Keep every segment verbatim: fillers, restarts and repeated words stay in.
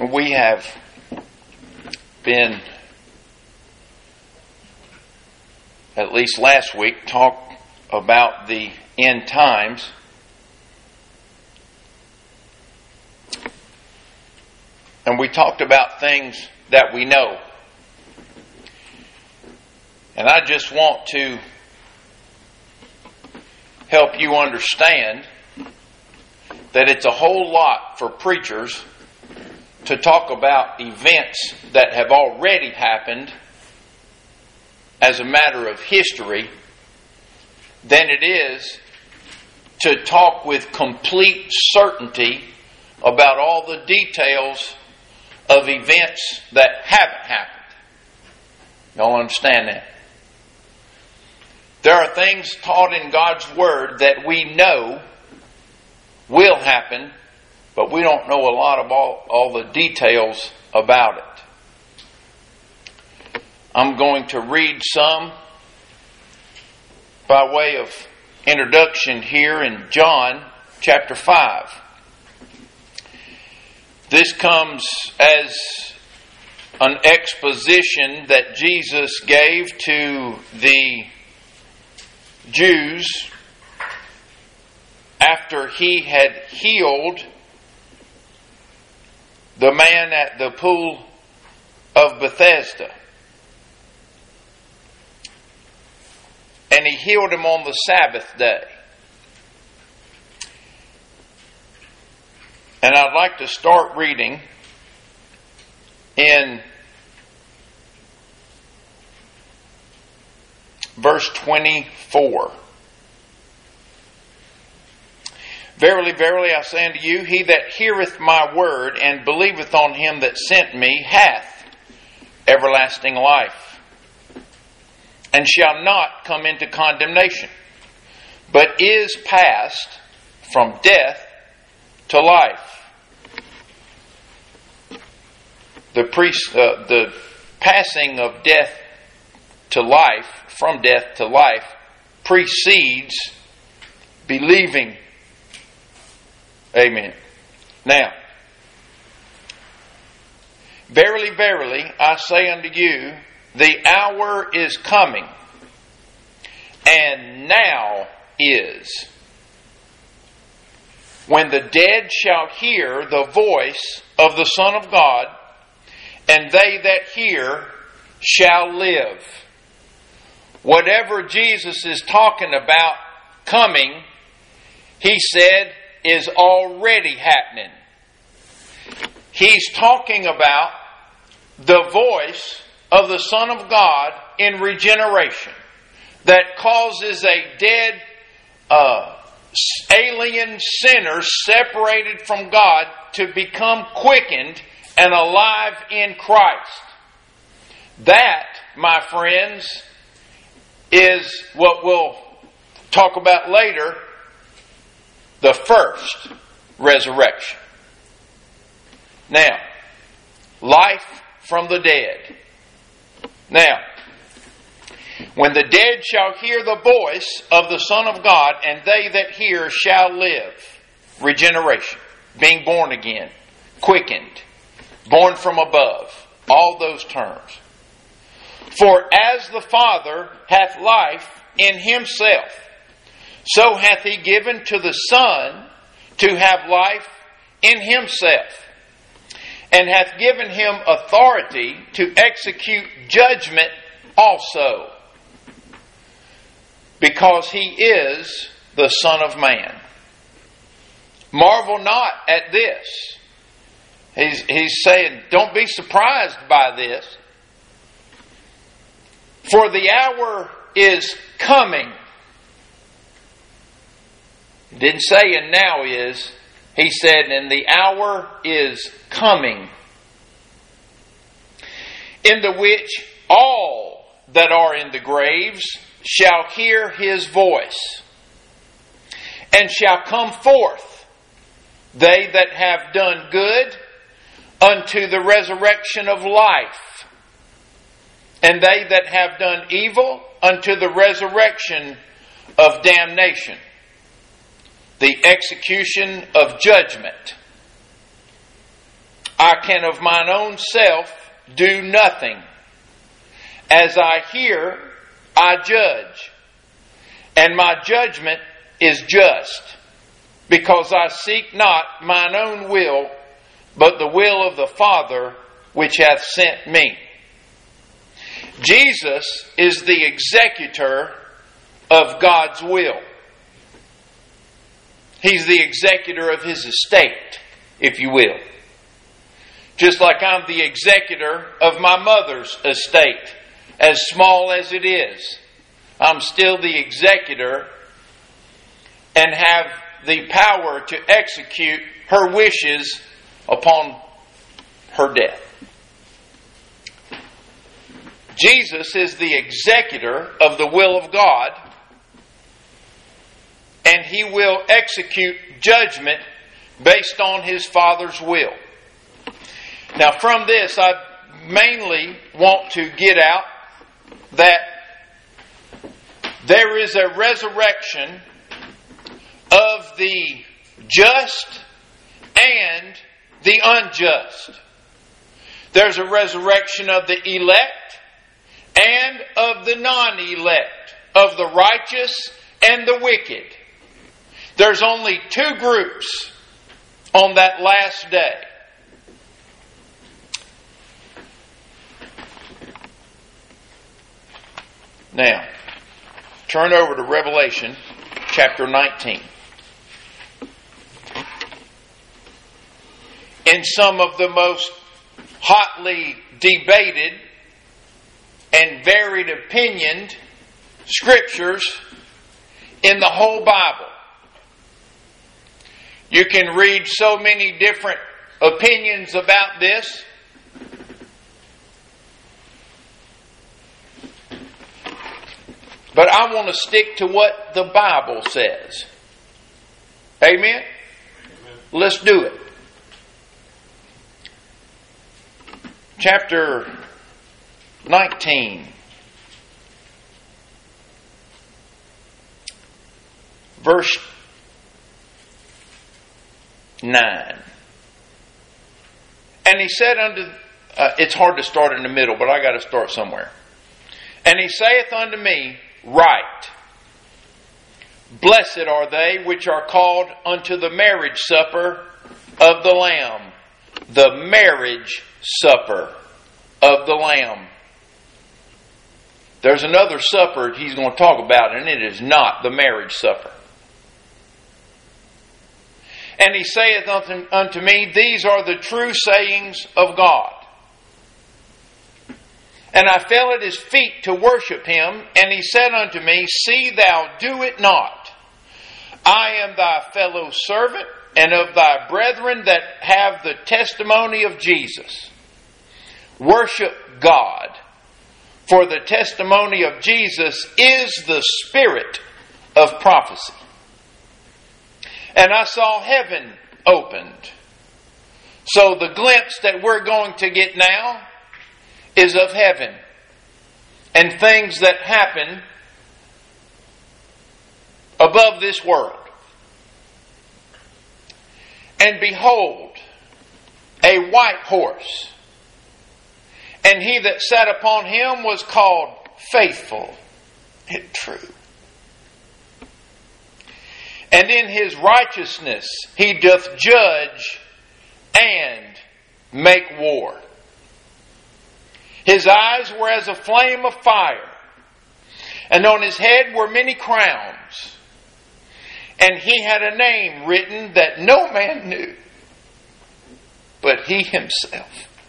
We have been, at least last week, talked about the end times. And we talked about things that we know. And I just want to help you understand that it's a whole lot for preachers to talk about events that have already happened as a matter of history than it is to talk with complete certainty about all the details of events that haven't happened. Y'all understand that? There are things taught in God's Word that we know will happen, but we don't know a lot of all, all the details about it. I'm going to read some by way of introduction here in John chapter five. This comes as an exposition that Jesus gave to the Jews after he had healed the man at the pool of Bethesda. And he healed him on the Sabbath day. And I'd like to start reading in verse twenty-four. Verily, verily, I say unto you, he that heareth my word and believeth on him that sent me hath everlasting life, and shall not come into condemnation, but is passed from death to life. The, priest, uh, the passing of death to life, from death to life, precedes believing. Amen. Now, verily, verily, I say unto you, the hour is coming, and now is, when the dead shall hear the voice of the Son of God, and they that hear shall live. Whatever Jesus is talking about coming, he said, is already happening. He's talking about the voice of the Son of God in regeneration that causes a dead, uh, alien sinner separated from God to become quickened and alive in Christ. That, my friends, is what we'll talk about later, the first resurrection. Now, life from the dead. Now, when the dead shall hear the voice of the Son of God, and they that hear shall live. Regeneration. Being born again. Quickened. Born from above. All those terms. For as the Father hath life in himself, so hath he given to the Son to have life in himself, and hath given him authority to execute judgment also, because he is the Son of Man. Marvel not at this. He's, he's saying, don't be surprised by this. For the hour is coming. He didn't say and now is. He said, and the hour is coming, in the which all that are in the graves shall hear his voice, and shall come forth, they that have done good unto the resurrection of life, and they that have done evil unto the resurrection of damnation. The execution of judgment. I can of mine own self do nothing. As I hear, I judge, and my judgment is just, because I seek not mine own will, but the will of the Father which hath sent me. Jesus is the executor of God's will. He's the executor of His estate, if you will. Just like I'm the executor of my mother's estate, as small as it is. I'm still the executor and have the power to execute her wishes upon her death. Jesus is the executor of the will of God, and He will execute judgment based on His Father's will. Now, from this, I mainly want to get out that there is a resurrection of the just and the unjust. There's a resurrection of the elect and of the non-elect, of the righteous and the wicked. There's only two groups on that last day. Now, turn over to Revelation chapter nineteen. In some of the most hotly debated and varied opinioned scriptures in the whole Bible. You can read so many different opinions about this. But I want to stick to what the Bible says. Amen? Amen. Let's do it. Chapter nineteen. Verse nine. And he said unto... Uh, it's hard to start in the middle, but I got to start somewhere. And he saith unto me, Write, blessed are they which are called unto the marriage supper of the Lamb. The marriage supper of the Lamb. There's another supper he's going to talk about, and it is not the marriage supper. And he saith unto, unto me, These are the true sayings of God. And I fell at his feet to worship him, and he said unto me, See thou do it not. I am thy fellow servant, and of thy brethren that have the testimony of Jesus. Worship God, for the testimony of Jesus is the spirit of prophecy. And I saw heaven opened. So the glimpse that we're going to get now is of heaven and things that happen above this world. And behold, a white horse, and he that sat upon him was called Faithful and True. And in his righteousness he doth judge and make war. His eyes were as a flame of fire, and on his head were many crowns. And he had a name written that no man knew, but he himself.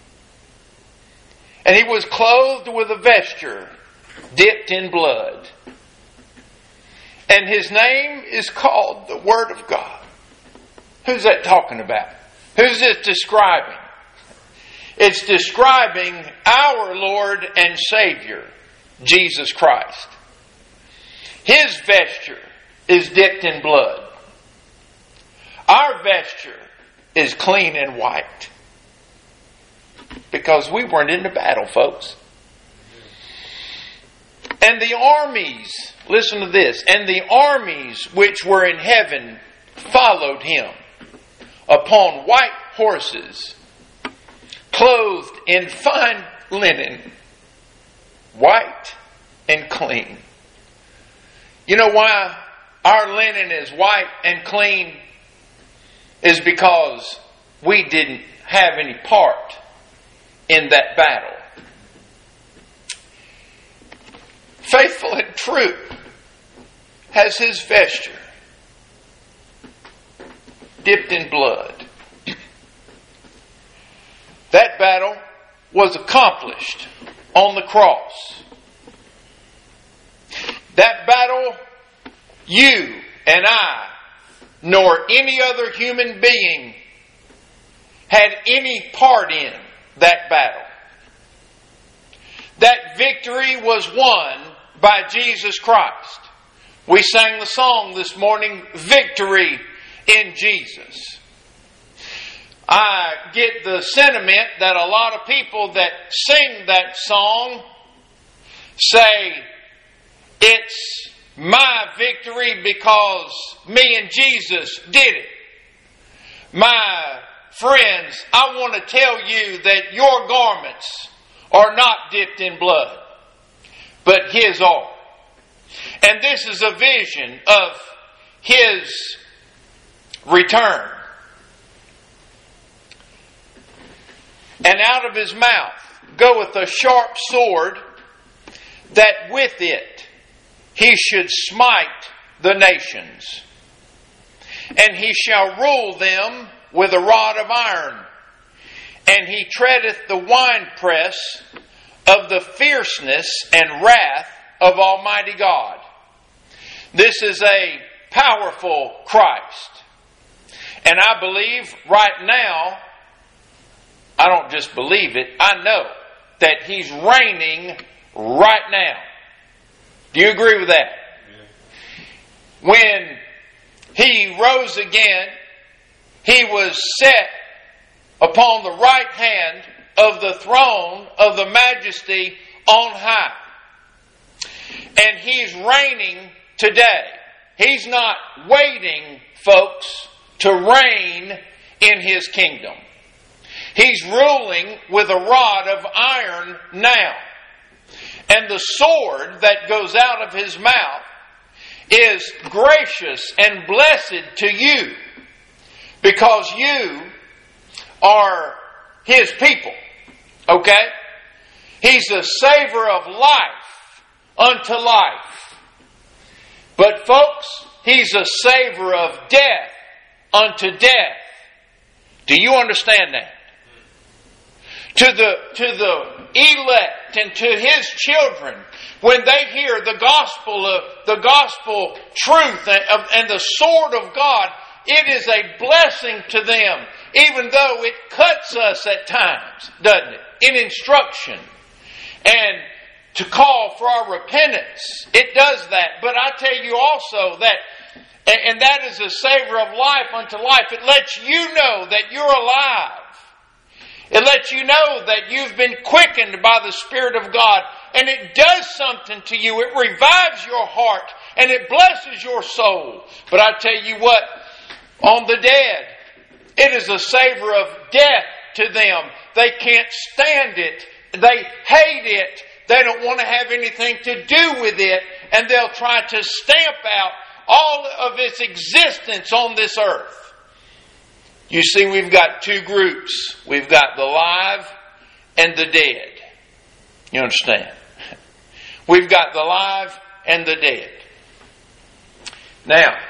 And he was clothed with a vesture dipped in blood. And his name is called the Word of God. Who's that talking about? Who's it describing? It's describing our Lord and Savior, Jesus Christ. His vesture is dipped in blood. Our vesture is clean and white. Because we weren't in the battle, folks. And the armies, listen to this, and the armies which were in heaven followed him upon white horses, clothed in fine linen, white and clean. You know why our linen is white and clean? Is because we didn't have any part in that battle. Faithful and true has his vesture dipped in blood. That battle was accomplished on the cross. That battle, you and I, nor any other human being, had any part in that battle. That victory was won by Jesus Christ. We sang the song this morning, Victory in Jesus. I get the sentiment that a lot of people that sing that song say, it's my victory because me and Jesus did it. My friends, I want to tell you that your garments are not dipped in blood, but His are. And this is a vision of His return. And out of His mouth goeth a sharp sword, that with it He should smite the nations. And He shall rule them with a rod of iron. And He treadeth the winepress of the fierceness and wrath of Almighty God. This is a powerful Christ. And I believe right now, I don't just believe it, I know that He's reigning right now. Do you agree with that? Yeah. When He rose again, He was set upon the right hand of the throne of the Majesty on high. And He's reigning today. He's not waiting, folks, to reign in His kingdom. He's ruling with a rod of iron now. And the sword that goes out of His mouth is gracious and blessed to you, because you are His people. Okay? He's the saver of life unto life. But folks, He's a saver of death unto death. Do you understand that? To the, to the elect and to His children, when they hear the gospel of the gospel truth and, and the sword of God, it is a blessing to them, even though it cuts us at times, doesn't it? In instruction and to call for our repentance. It does that. But I tell you also that, and that is a savor of life unto life. It lets you know that you're alive. It lets you know that you've been quickened by the Spirit of God. And it does something to you. It revives your heart. And it blesses your soul. But I tell you what, on the dead, it is a savor of death to them. They can't stand it. They hate it. They don't want to have anything to do with it. And they'll try to stamp out all of its existence on this earth. You see, we've got two groups. We've got the alive and the dead. You understand? We've got the alive and the dead. Now,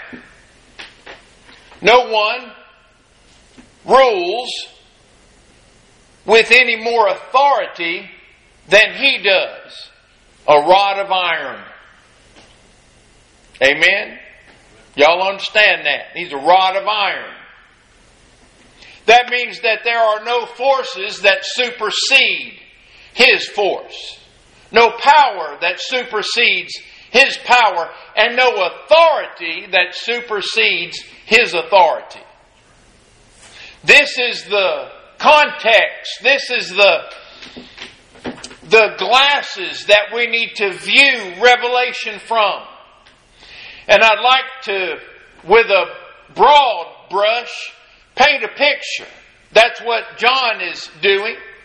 no one rules with any more authority than He does. A rod of iron. Amen? Y'all understand that? He's a rod of iron. That means that there are no forces that supersede His force. No power that supersedes His power. And no authority that supersedes His authority. This is the context. This is the, the glasses that we need to view Revelation from. And I'd like to, with a broad brush, paint a picture. That's what John is doing.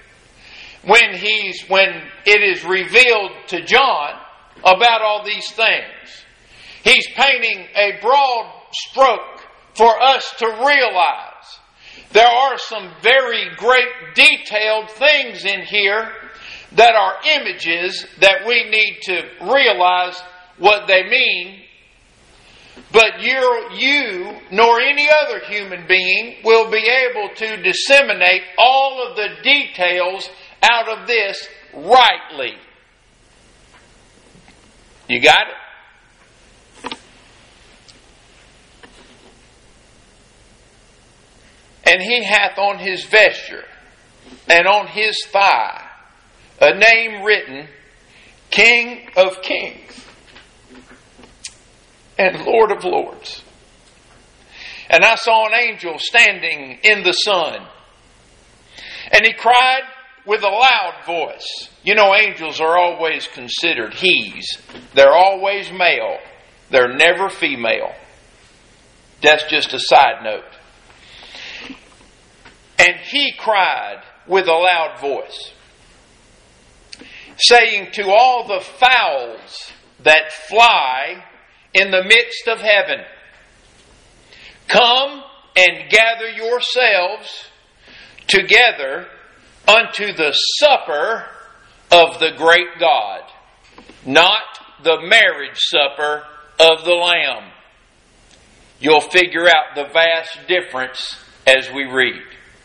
when he's when it is revealed to John about all these things. He's painting a broad stroke for us to realize there are some very great detailed things in here that are images that we need to realize what they mean. But you, you nor any other human being will be able to disseminate all of the details out of this rightly. You got it? And he hath on his vesture and on his thigh a name written, King of Kings and Lord of Lords. And I saw an angel standing in the sun, and he cried with a loud voice. You know, angels are always considered he's. They're always male. They're never female. That's just a side note. And he cried with a loud voice, saying to all the fowls that fly in the midst of heaven, come and gather yourselves together unto the supper of the great God, not the marriage supper of the Lamb. You'll figure out the vast difference as we read.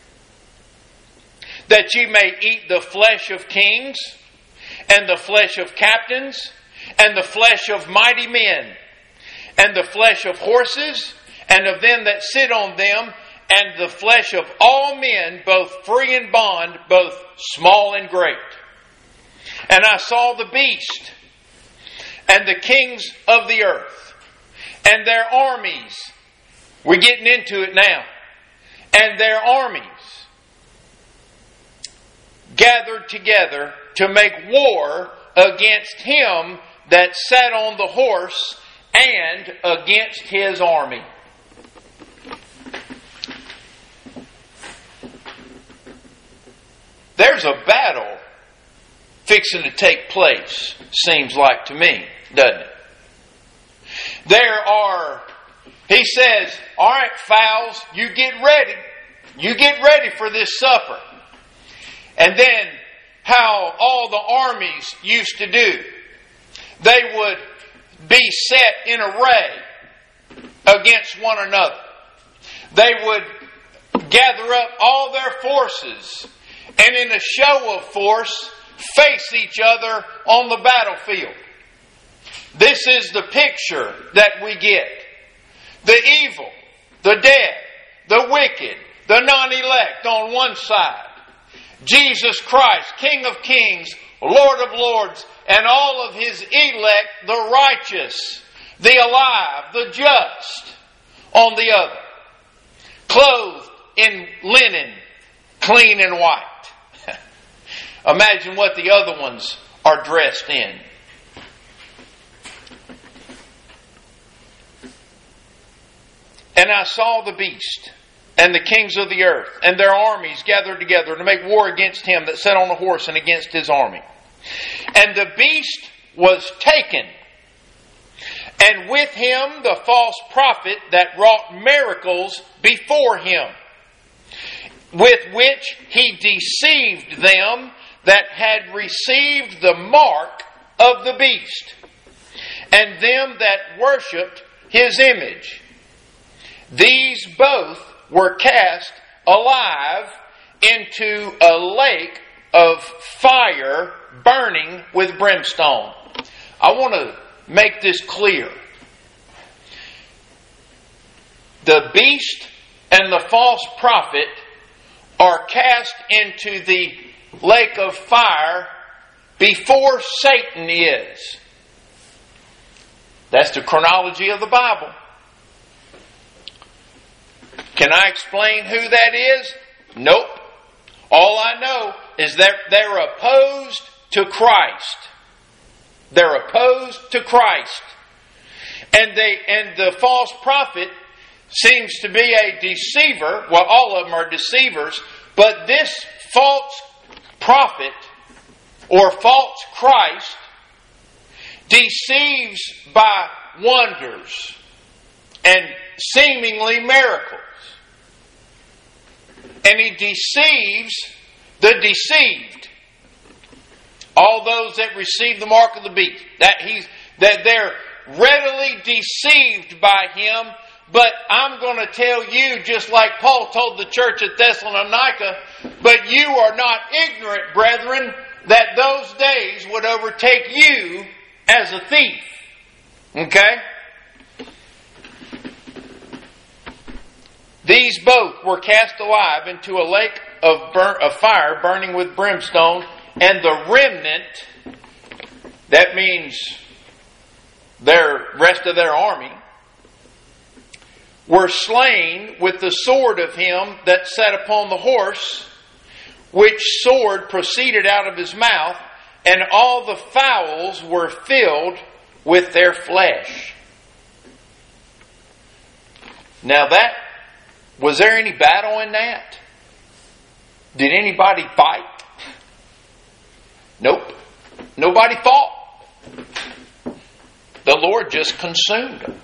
That ye may eat the flesh of kings, and the flesh of captains, and the flesh of mighty men, and the flesh of horses, and of them that sit on them, and the flesh of all men, both free and bond, both small and great. And I saw the beast, and the kings of the earth, and their armies. We're getting into it now. And their armies gathered together to make war against him that sat on the horse and against his army. There's a battle fixing to take place, seems like to me, doesn't it? There are, he says, all right, fowls, you get ready. You get ready for this supper. And then how all the armies used to do. They would be set in array against one another. They would gather up all their forces and in a show of force face each other on the battlefield. This is the picture that we get. The evil, the dead, the wicked, the non-elect on one side. Jesus Christ, King of Kings, Lord of Lords, and all of His elect, the righteous, the alive, the just, on the other. Clothed in linen, clean and white. Imagine what the other ones are dressed in. And I saw the beast and the kings of the earth and their armies gathered together to make war against him that sat on the horse and against his army. And the beast was taken, and with him the false prophet that wrought miracles before him, with which he deceived them that had received the mark of the beast, and them that worshipped his image. These both were cast alive into a lake of fire burning with brimstone. I want to make this clear. The beast and the false prophet are cast into the lake of fire before Satan is. That's the chronology of the Bible. Can I explain who that is? Nope. All I know is that they're opposed to Christ. They're opposed to Christ. And they and the false prophet seems to be a deceiver. Well, all of them are deceivers. But this false prophet or false Christ deceives by wonders and seemingly miracles. And he deceives the deceived. All those that receive the mark of the beast. That he's that they're readily deceived by him. But I'm going to tell you, just like Paul told the church at Thessalonica, but you are not ignorant, brethren, that those days would overtake you as a thief. Okay? These both were cast alive into a lake of, burn, of fire burning with brimstone, and the remnant, that means their rest of their army, were slain with the sword of him that sat upon the horse, which sword proceeded out of his mouth, and all the fowls were filled with their flesh. Now that, was there any battle in that? Did anybody fight? Nope. Nobody fought. The Lord just consumed them.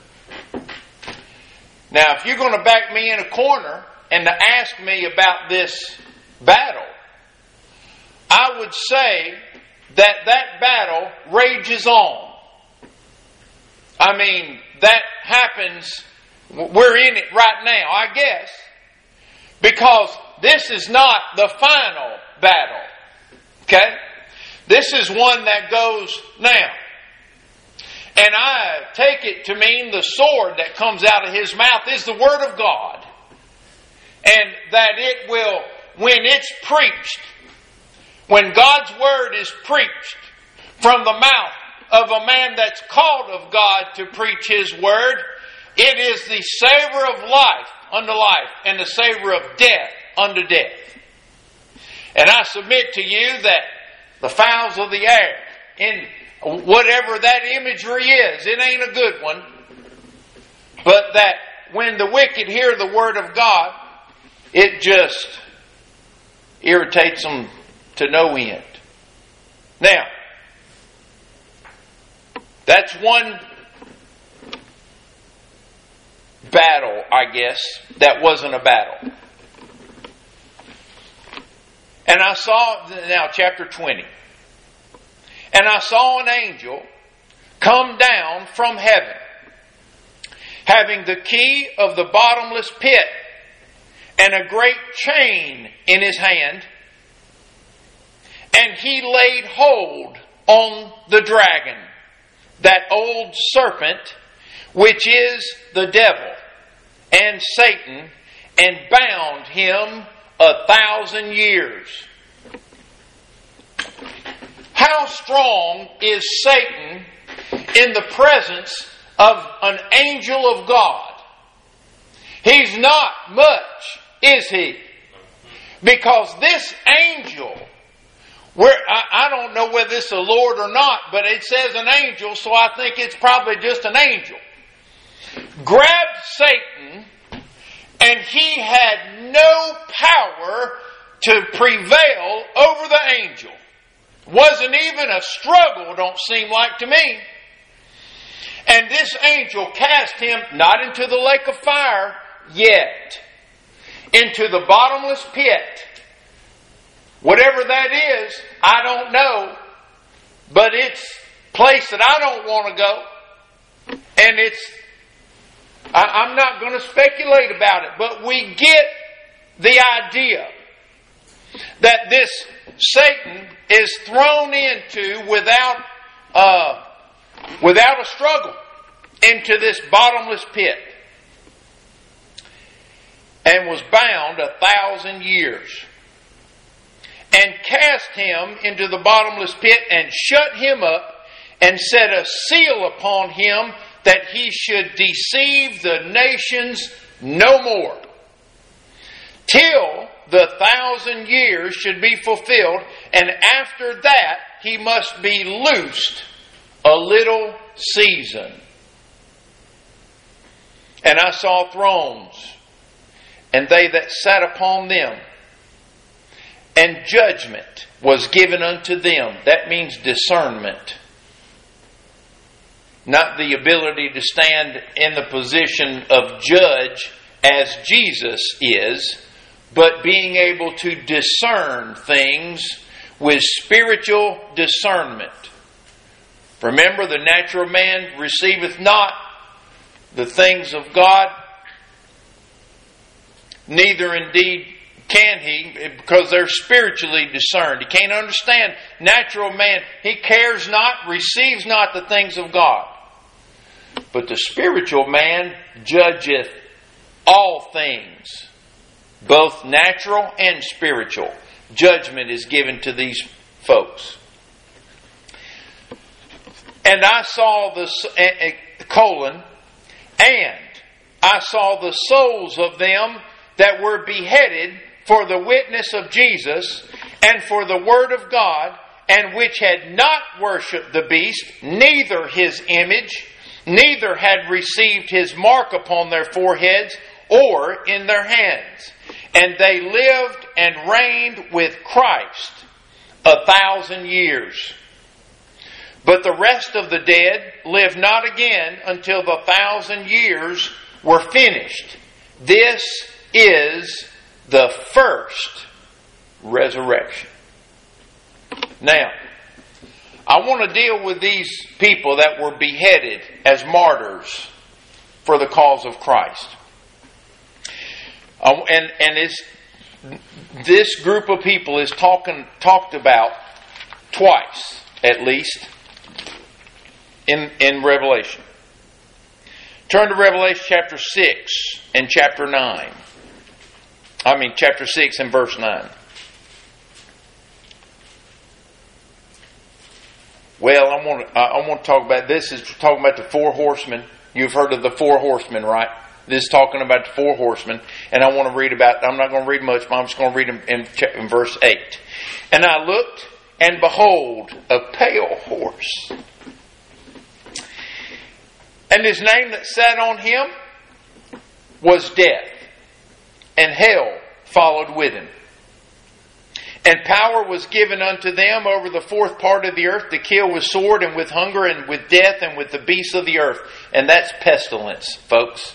Now, if you're going to back me in a corner and to ask me about this battle, I would say that that battle rages on. I mean, that happens, we're in it right now, I guess, because this is not the final battle. Okay? This is one that goes now. And I take it to mean the sword that comes out of his mouth is the Word of God. And that it will, when it's preached, when God's Word is preached from the mouth of a man that's called of God to preach His Word, it is the savor of life unto life and the savor of death unto death. And I submit to you that the fowls of the air, in whatever that imagery is, it ain't a good one. But that when the wicked hear the Word of God, it just irritates them to no end. Now, that's one battle, I guess, that wasn't a battle. And I saw, now chapter twenty. And I saw an angel come down from heaven, having the key of the bottomless pit and a great chain in his hand. And he laid hold on the dragon, that old serpent, which is the devil and Satan, and bound him a thousand years. How strong is Satan in the presence of an angel of God? He's not much, is he? Because this angel, where I, I don't know whether it's the Lord or not, but it says an angel, so I think it's probably just an angel, grabbed Satan, and he had no power to prevail over the angel. Wasn't even a struggle, don't seem like to me. And this angel cast him not into the lake of fire yet, into the bottomless pit. Whatever that is, I don't know, but it's a place that I don't want to go. And it's, I, I'm not going to speculate about it, but we get the idea that this Satan is thrown into without uh, without a struggle into this bottomless pit, and was bound a thousand years, and cast him into the bottomless pit, and shut him up, and set a seal upon him, that he should deceive the nations no more, till the thousand years should be fulfilled, and after that he must be loosed a little season. And I saw thrones, and they that sat upon them, and judgment was given unto them. That means discernment. Not the ability to stand in the position of judge as Jesus is, but being able to discern things with spiritual discernment. Remember, the natural man receiveth not the things of God, neither indeed can he, because they're spiritually discerned. He can't understand. Natural man, he cares not, receives not the things of God. But the spiritual man judgeth all things, both natural and spiritual. Judgment is given to these folks. And I saw the uh, colon, and I saw the souls of them that were beheaded for the witness of Jesus and for the word of God, and which had not worshipped the beast, neither his image, neither had received his mark upon their foreheads or in their hands. And they lived and reigned with Christ a thousand years. But the rest of the dead lived not again until the thousand years were finished. This is the first resurrection. Now, I want to deal with these people that were beheaded as martyrs for the cause of Christ. Uh, and and it's, this group of people is talking talked about twice, at least, in, in Revelation. Turn to Revelation chapter six and chapter nine. I mean chapter six and verse nine. Well, I want to I want to talk about this. Is talking about the four horsemen. You've heard of the four horsemen, right? This is talking about the four horsemen, and I want to read about. I'm not going to read much, but I'm just going to read them in, in verse eight. And I looked, and behold, a pale horse, and his name that sat on him was Death, and hell followed with him. And power was given unto them over the fourth part of the earth to kill with sword and with hunger and with death and with the beasts of the earth. And that's pestilence, folks.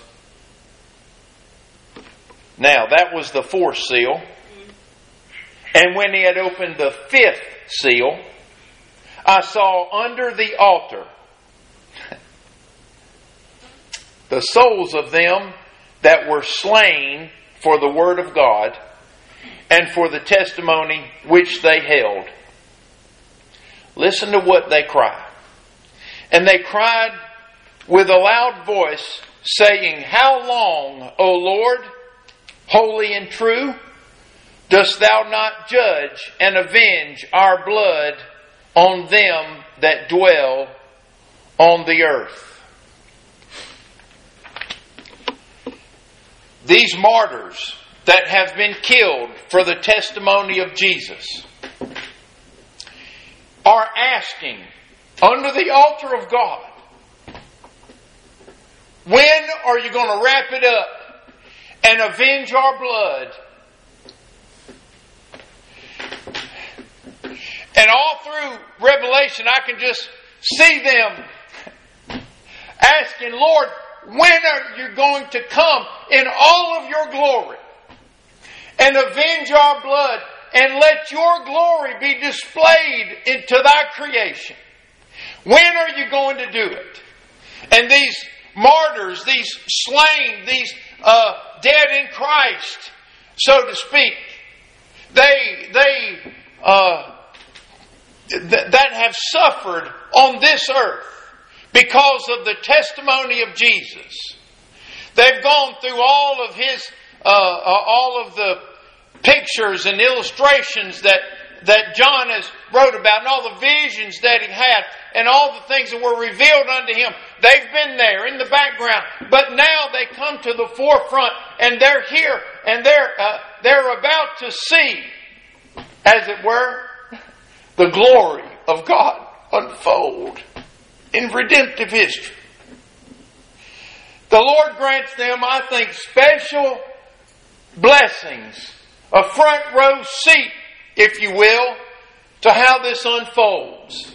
Now, that was the fourth seal. And when he had opened the fifth seal, I saw under the altar the souls of them that were slain for the word of God and for the testimony which they held. Listen to what they cried. And they cried with a loud voice, saying, How long, O Lord, holy and true, dost thou not judge and avenge our blood on them that dwell on the earth? These martyrs that have been killed for the testimony of Jesus are asking under the altar of God, when are you going to wrap it up and avenge our blood? And all through Revelation, I can just see them asking, Lord, when are you going to come in all of your glory and avenge our blood and let your glory be displayed into thy creation? When are you going to do it? And these martyrs, these slain, these uh, dead in Christ, so to speak, they they uh, th- that have suffered on this earth because of the testimony of Jesus. They've gone through all of his, uh, uh, all of the pictures and illustrations that that John has wrote about, and all the visions that he had, and all the things that were revealed unto him. They've been there in the background, but now they come to the forefront, and they're here, and they're uh, they're about to see, as it were, the glory of God unfold in redemptive history. The Lord grants them, I think, special blessings, a front row seat if you will, to how this unfolds.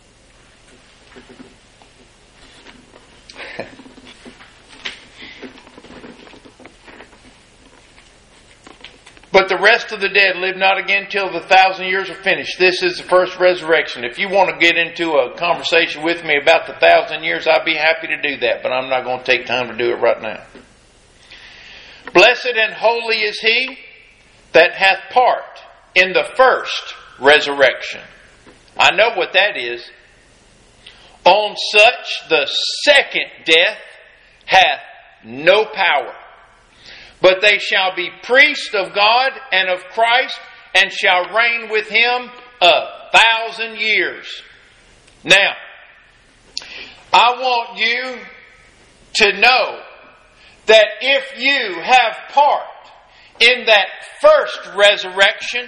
But the rest of the dead live not again till the thousand years are finished. This is the first resurrection. If you want to get into a conversation with me about the thousand years, I'd be happy to do that, but I'm not going to take time to do it right now. Blessed and holy is he that hath part in the first resurrection. I know what that is. On such the second death hath no power. But they shall be priests of God and of Christ, and shall reign with him a thousand years. Now, I want you to know that if you have part in that first resurrection,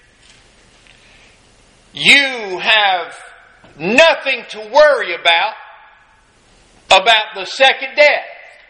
you have nothing to worry about about the second death.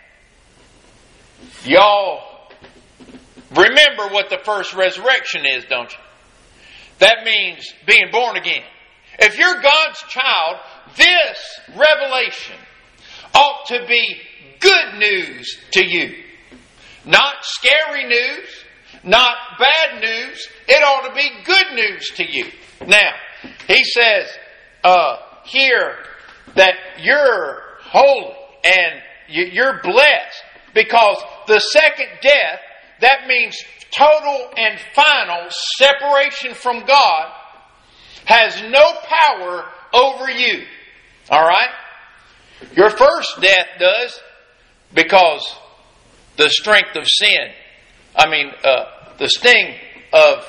Y'all remember what the first resurrection is, don't you? That means being born again. If you're God's child, this revelation ought to be good news to you. Not scary news, not bad news. It ought to be good news to you. Now, he says uh, here that you're holy and you're blessed because the second death, that means total and final separation from God, has no power over you. Alright? Your first death does, because the strength of sin, I mean, uh, the sting of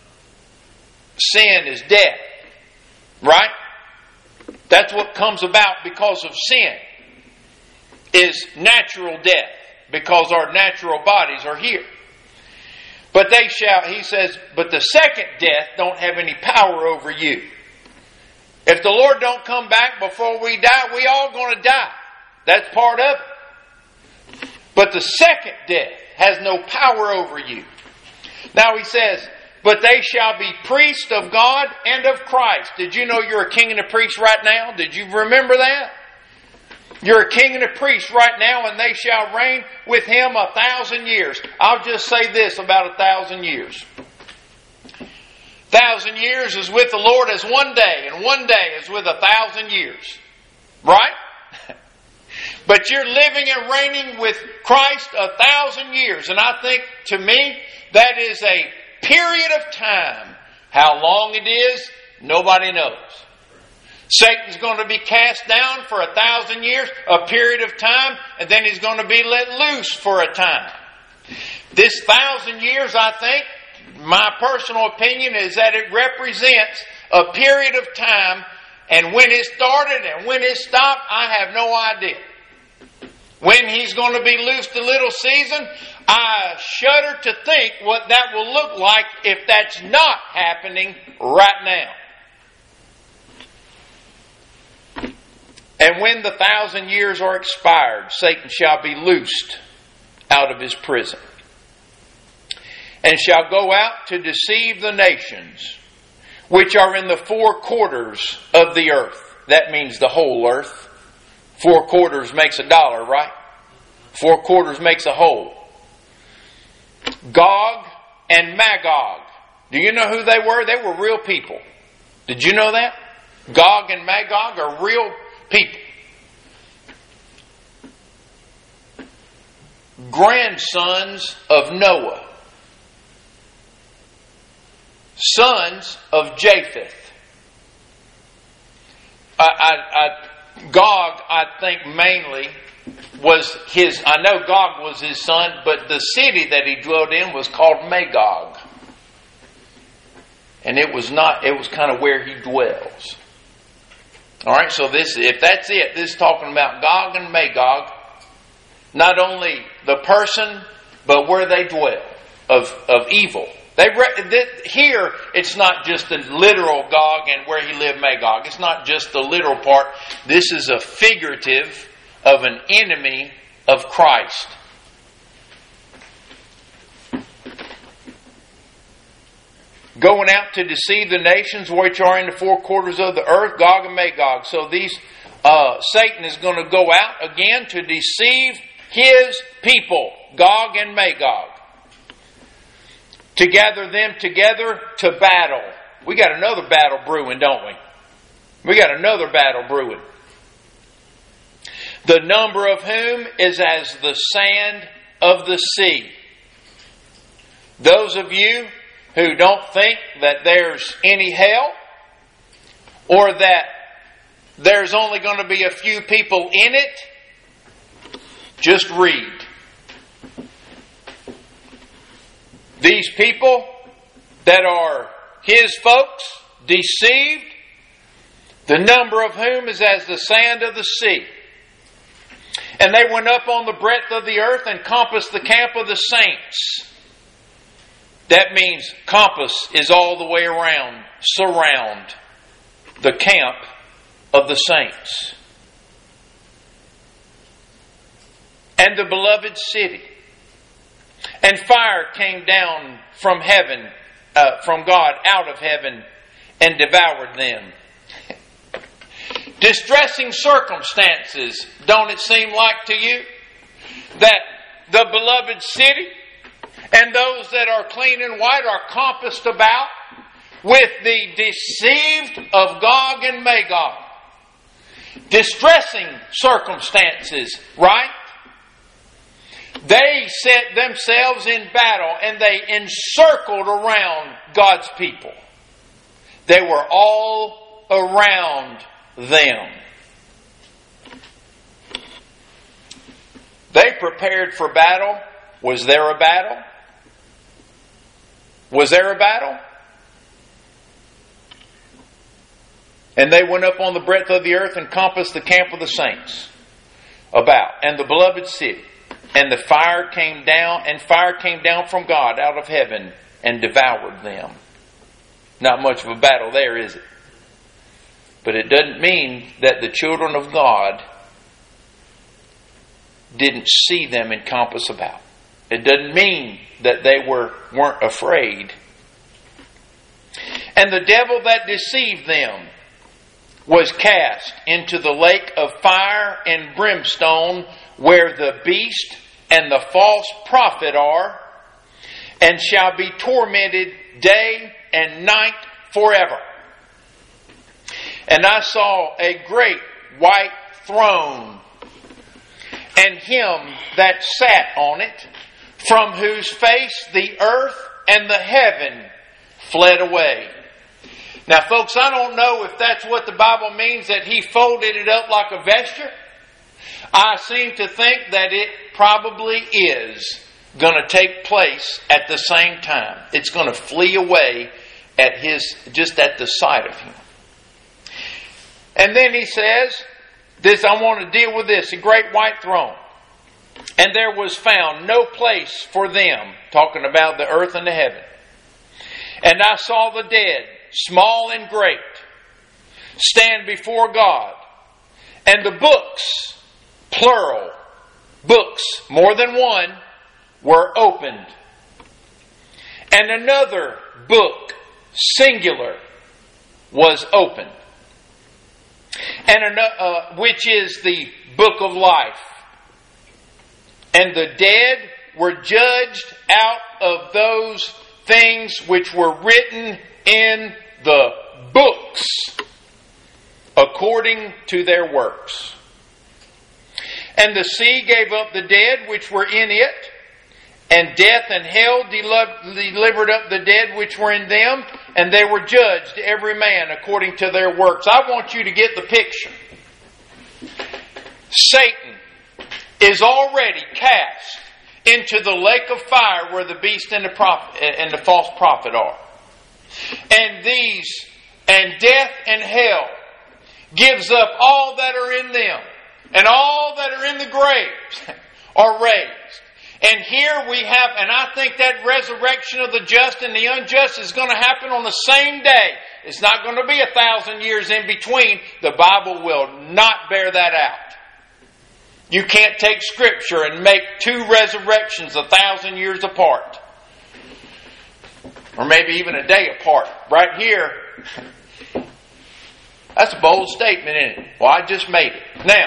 sin is death. Right? That's what comes about because of sin, is natural death, because our natural bodies are here. But they shall, he says, but the second death don't have any power over you. If the Lord don't come back before we die, we all going to die. That's part of it. But the second death has no power over you. Now he says, but they shall be priests of God and of Christ. Did you know you're a king and a priest right now? Did you remember that? You're a king and a priest right now, and they shall reign with him a thousand years. I'll just say this about a thousand years. Thousand years is with the Lord as one day, and one day is with a thousand years. Right? But you're living and reigning with Christ a thousand years. And I think, to me, that is a period of time. How long it is, nobody knows. Satan's going to be cast down for a thousand years, a period of time, and then he's going to be let loose for a time. This thousand years, I think, my personal opinion is that it represents a period of time, and when it started and when it stopped, I have no idea. When he's going to be loosed a little season, I shudder to think what that will look like if that's not happening right now. And when the thousand years are expired, Satan shall be loosed out of his prison, and shall go out to deceive the nations which are in the four quarters of the earth. That means the whole earth. Four quarters makes a dollar, right? Four quarters makes a whole. Gog and Magog. Do you know who they were? They were real people. Did you know that? Gog and Magog are real people. Grandsons of Noah. Sons of Japheth. I, I, I, Gog, I think mainly was his, I know Gog was his son, but the city that he dwelled in was called Magog. And it was not, it was kind of where he dwells. Alright, so this, if that's it, this is talking about Gog and Magog. Not only the person, but where they dwell of, of evil. They here, it's not just the literal Gog and where he lived, Magog. It's not just the literal part. This is a figurative of an enemy of Christ. going out to deceive the nations which are in the four quarters of the earth, Gog and Magog. So these uh, Satan is going to go out again to deceive his people, Gog and Magog, to gather them together to battle. We got another battle brewing, don't we? We got another battle brewing. The number of whom is as the sand of the sea. Those of you who don't think that there's any hell, or that there's only going to be a few people in it, just read. These people that are his folks, deceived, the number of whom is as the sand of the sea. And they went up on the breadth of the earth and compassed the camp of the saints. That means compass is all the way around, surround the camp of the saints. And the beloved city. And fire came down from heaven, uh, from God out of heaven, and devoured them. Distressing circumstances, don't it seem like to you? That the beloved city and those that are clean and white are compassed about with the deceived of Gog and Magog. Distressing circumstances, right? They set themselves in battle and they encircled around God's people. They were all around them. They prepared for battle. Was there a battle? Was there a battle? And they went up on the breadth of the earth and compassed the camp of the saints about, and the beloved city. And the fire came down, and fire came down from God out of heaven and devoured them. Not much of a battle there, is it? But it doesn't mean that the children of God didn't see them encompass about. It doesn't mean that they were, weren't afraid. And the devil that deceived them was cast into the lake of fire and brimstone, where the beast and the false prophet are, and shall be tormented day and night forever. And I saw a great white throne, and him that sat on it, from whose face the earth and the heaven fled away. Now, folks, I don't know if that's what the Bible means, that he folded it up like a vesture. I seem to think that it probably is going to take place at the same time. It's going to flee away at his, just at the sight of him. And then he says, this, I want to deal with this, a great white throne. And there was found no place for them, talking about the earth and the heaven. And I saw the dead, small and great, stand before God. And the books, plural, books, more than one, were opened. And another book, singular, was opened. And uh, which is the book of life. And the dead were judged out of those things which were written in the books according to their works. And the sea gave up the dead which were in it, and death and hell delivered up the dead which were in them, and they were judged, every man according to their works. I want you to get the picture. Satan is already cast into the lake of fire where the beast and the prophet and the false prophet are. And these, and death and hell gives up all that are in them, and all that are in the graves are raised. And here we have, and I think that resurrection of the just and the unjust is going to happen on the same day. It's not going to be a thousand years in between. The Bible will not bear that out. You can't take Scripture and make two resurrections a thousand years apart. Or maybe even a day apart. Right here, that's a bold statement, isn't it? Well, I just made it. Now,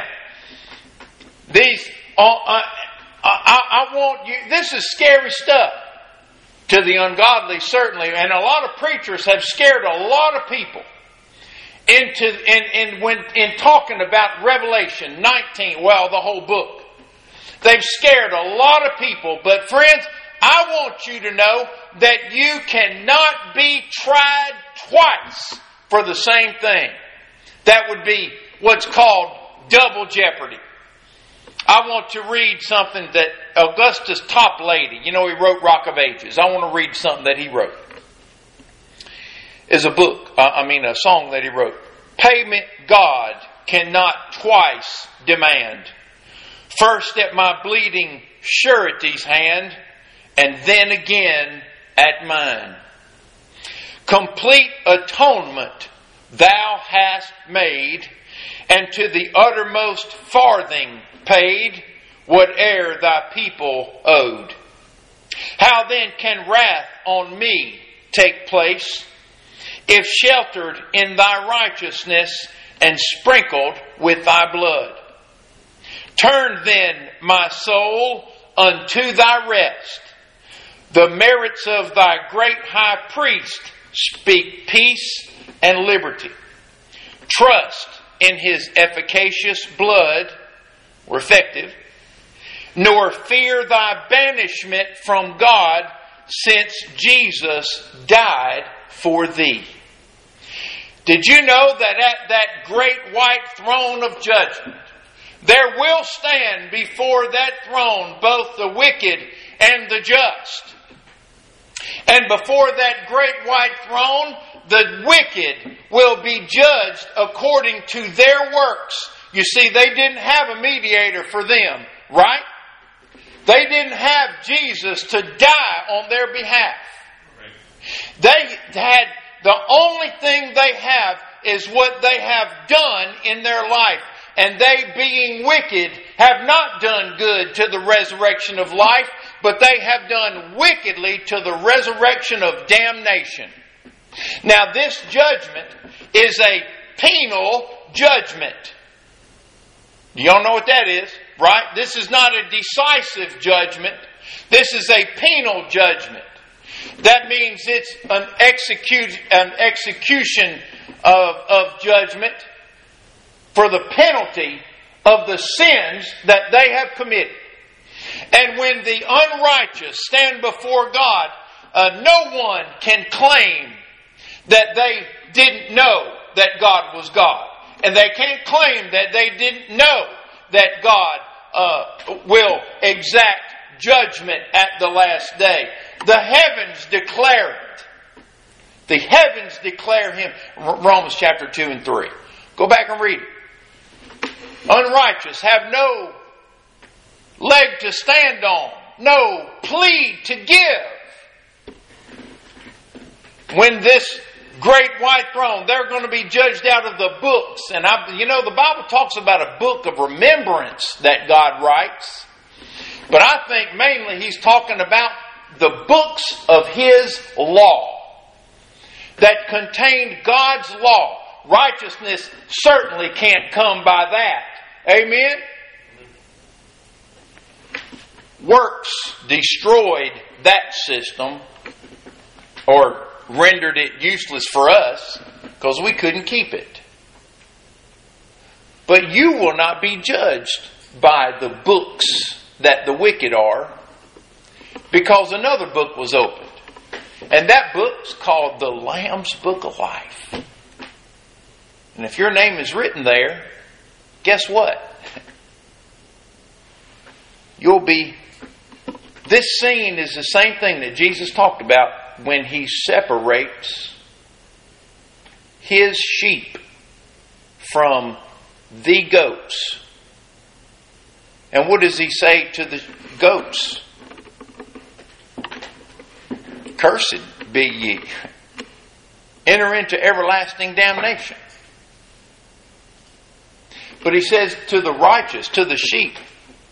these, uh, I, I, I want you, this is scary stuff to the ungodly, certainly. And a lot of preachers have scared a lot of people into, in, in, when, in talking about Revelation nineteen, well, the whole book. They've scared a lot of people. But friends, I want you to know that you cannot be tried twice for the same thing. That would be what's called double jeopardy. I want to read something that Augustus Toplady, you know, he wrote Rock of Ages. I want to read something that he wrote. It's a book, uh, I mean a song that he wrote. Payment God cannot twice demand. First at my bleeding surety's hand, and then again at mine. Complete atonement thou hast made, and to the uttermost farthing paid whate'er thy people owed. How then can wrath on me take place, if sheltered in thy righteousness and sprinkled with thy blood? Turn then, my soul, unto thy rest. The merits of thy great high priest speak peace and liberty. Trust in his efficacious blood, or effective, nor fear thy banishment from God, since Jesus died for thee. Did you know that at that great white throne of judgment, there will stand before that throne both the wicked and the just? And before that great white throne, the wicked will be judged according to their works. You see, they didn't have a mediator for them, right? They didn't have Jesus to die on their behalf. They had, the only thing they have is what they have done in their life. And they, being wicked, have not done good to the resurrection of life, but they have done wickedly to the resurrection of damnation. Now, this judgment is a penal judgment. Y'all know what that is, right? This is not a decisive judgment. This is a penal judgment. That means it's an execute, an execution of, of judgment for the penalty of the sins that they have committed. And when the unrighteous stand before God, uh, no one can claim that they didn't know that God was God. And they can't claim that they didn't know that God uh, will exact judgment at the last day. The heavens declare it. The heavens declare Him. Romans chapter two and three. Go back and read it. Unrighteous have no leg to stand on, no plea to give. When this great white throne, they're going to be judged out of the books. And I, you know, the Bible talks about a book of remembrance that God writes. But I think mainly He's talking about the books of His law that contained God's law. Righteousness certainly can't come by that. Amen? Works destroyed that system, or rendered it useless for us, because we couldn't keep it. But you will not be judged by the books that the wicked are, because another book was opened. And that book's called the Lamb's Book of Life. And if your name is written there, guess what? You'll be... This scene is the same thing that Jesus talked about when He separates His sheep from the goats. And what does He say to the goats? Cursed be ye. Enter into everlasting damnation. But He says to the righteous, to the sheep,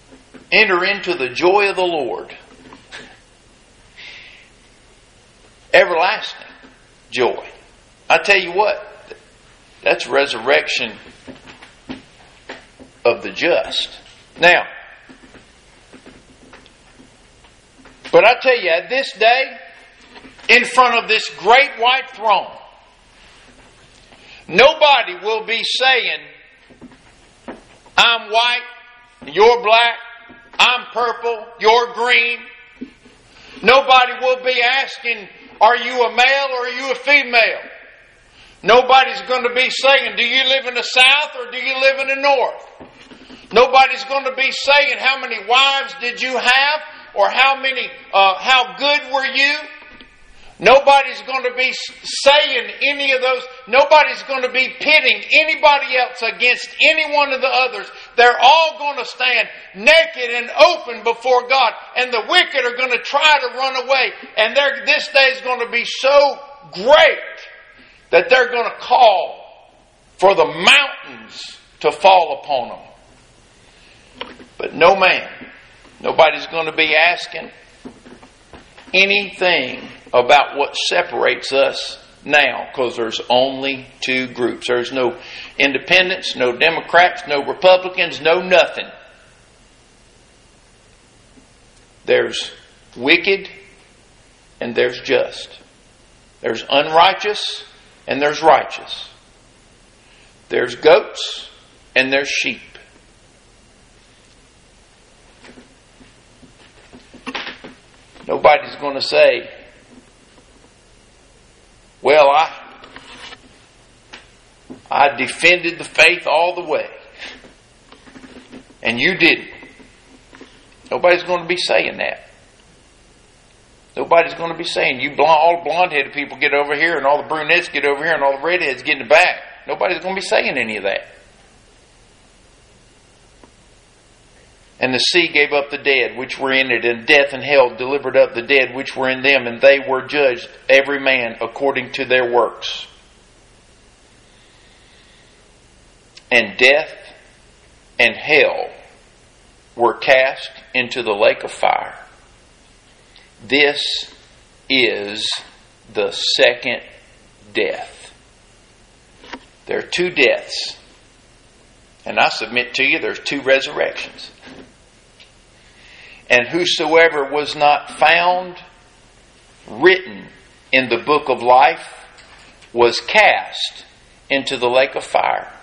enter into the joy of the Lord. everlasting joy. I tell you what, that's resurrection of the just. Now, but I tell you, at this day, in front of this great white throne, nobody will be saying, I'm white, you're black, I'm purple, you're green. Nobody will be asking, are you a male or are you a female? Nobody's going to be saying, do you live in the South or do you live in the North? Nobody's going to be saying, how many wives did you have? Or how many, uh, how good were you? Nobody's going to be saying any of those. Nobody's going to be pitting anybody else against any one of the others. They're all going to stand naked and open before God. And the wicked are going to try to run away. And this day is going to be so great that they're going to call for the mountains to fall upon them. But no man, nobody's going to be asking anything about what separates us now, because there's only two groups. There's no independents, no Democrats, no Republicans, no nothing. There's wicked and there's just. There's unrighteous and there's righteous. There's goats and there's sheep. Nobody's going to say, well, I I defended the faith all the way, and you didn't. Nobody's going to be saying that. Nobody's going to be saying, you blonde, all the blonde-headed people get over here, and all the brunettes get over here, and all the redheads get in the back. Nobody's going to be saying any of that. And the sea gave up the dead which were in it, and death and hell delivered up the dead which were in them, and they were judged, every man according to their works. And death and hell were cast into the lake of fire. This is the second death. There are two deaths. And I submit to you, there's two resurrections. And whosoever was not found written in the book of life was cast into the lake of fire.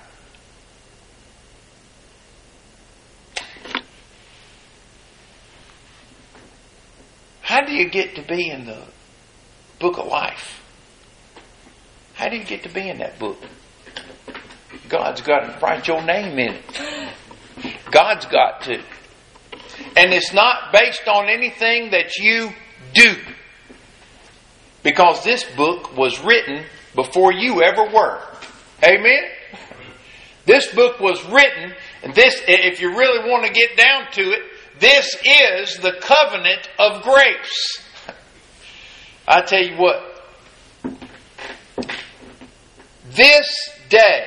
How do you get to be in the book of life? How do you get to be in that book? God's got to write your name in it. God's got to. And it's not based on anything that you do. Because this book was written before you ever were. Amen? This book was written, and this, if you really want to get down to it, this is the covenant of grace. I tell you what. This day,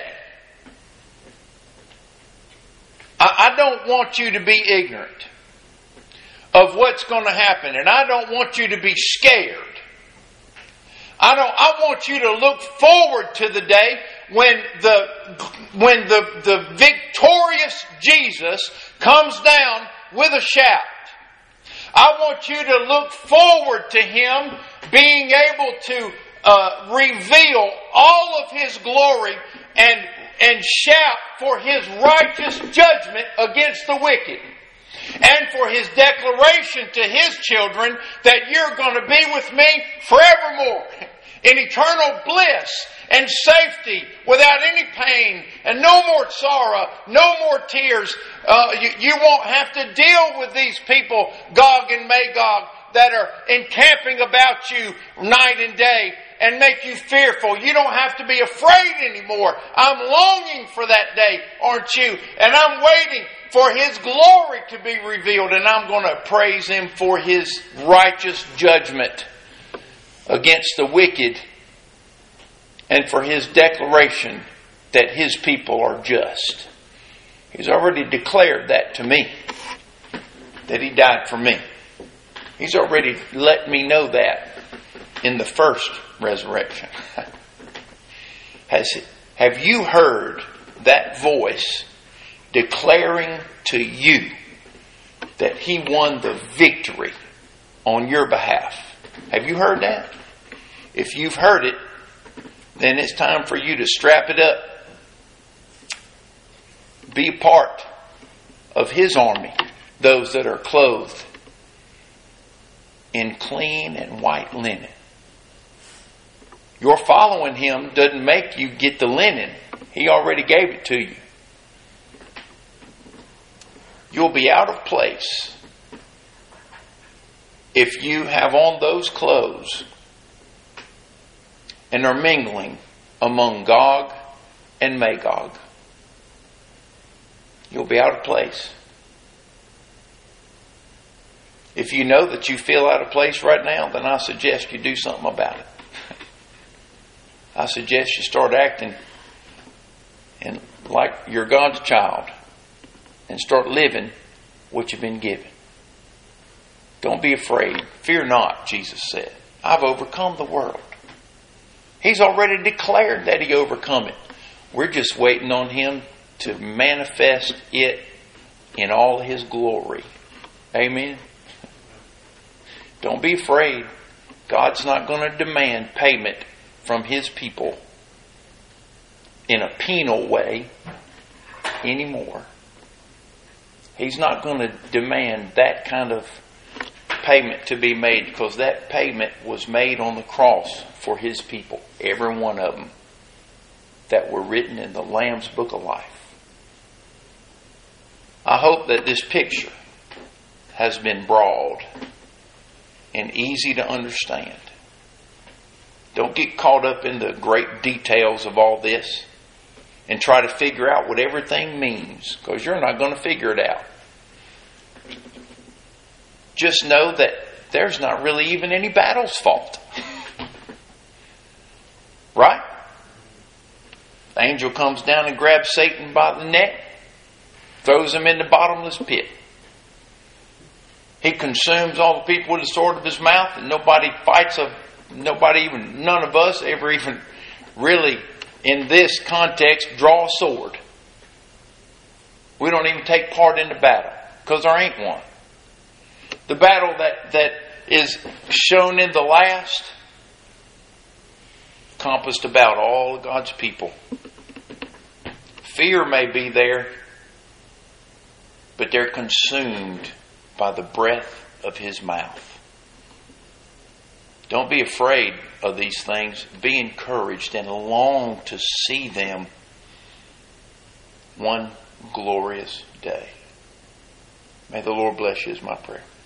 I, I don't want you to be ignorant of what's going to happen, and I don't want you to be scared. I don't. I want you to look forward to the day when the when the, the victorious Jesus comes down with a shout. I want you to look forward to Him being able to uh, reveal all of His glory and and shout for His righteous judgment against the wicked. And for His declaration to His children that you're going to be with me forevermore in eternal bliss and safety without any pain and no more sorrow, no more tears. Uh, you, you won't have to deal with these people, Gog and Magog, that are encamping about you night and day and make you fearful. You don't have to be afraid anymore. I'm longing for that day, aren't you? And I'm waiting for His glory to be revealed, and I'm going to praise Him for His righteous judgment against the wicked and for His declaration that His people are just. He's already declared that to me, that He died for me. He's already let me know that. in the first resurrection. Has have you heard that voice declaring to you that He won the victory on your behalf? Have you heard that? If you've heard it, then it's time for you to strap it up. Be a part of His army, those that are clothed in clean and white linen. Your following Him doesn't make you get the linen. He already gave it to you. You'll be out of place if you have on those clothes and are mingling among Gog and Magog. You'll be out of place. If you know that you feel out of place right now, then I suggest you do something about it. I suggest you start acting and like you're God's child and start living what you've been given. Don't be afraid. Fear not, Jesus said. I've overcome the world. He's already declared that He overcome it. We're just waiting on Him to manifest it in all His glory. Amen. Don't be afraid. God's not going to demand payment from His people in a penal way anymore. He's not going to demand that kind of payment to be made, because that payment was made on the cross for His people, every one of them that were written in the Lamb's Book of Life. I hope that this picture has been broad and easy to understand. Don't get caught up in the great details of all this and try to figure out what everything means, because you're not going to figure it out. Just know that there's not really even any battle's fault. Right? The angel comes down and grabs Satan by the neck, throws him in the bottomless pit. He consumes all the people with the sword of his mouth, and nobody fights a nobody even none of us ever even really in this context draw a sword. We don't even take part in the battle because there ain't one. The battle that, that is shown in the last compassed about all of God's people. Fear may be there, but they're consumed by the breath of His mouth. Don't be afraid of these things. Be encouraged and long to see them one glorious day. May the Lord bless you is my prayer.